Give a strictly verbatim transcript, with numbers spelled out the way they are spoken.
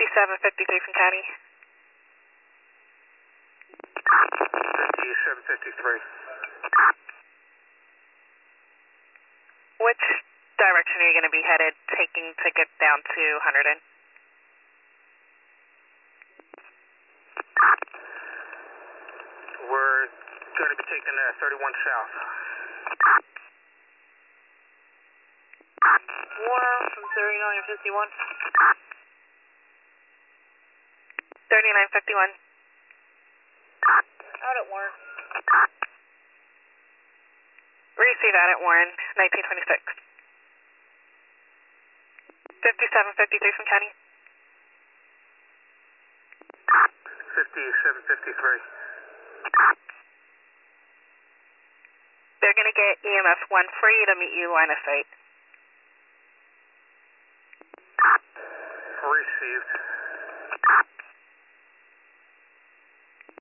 fifty-seven fifty-three from County. fifty-seven fifty-three. Which direction are you going to be headed, taking to get down to Hunterdon? We're going to be taking uh, thirty-one south. Warner from thirty-nine fifty-one. thirty-nine fifty-one. Out at Warren. Receive out at Warren, nineteen twenty-six. fifty-seven fifty-three from County. fifty-seven fifty-three. They're going to get E M S one free to meet you line of sight. Received.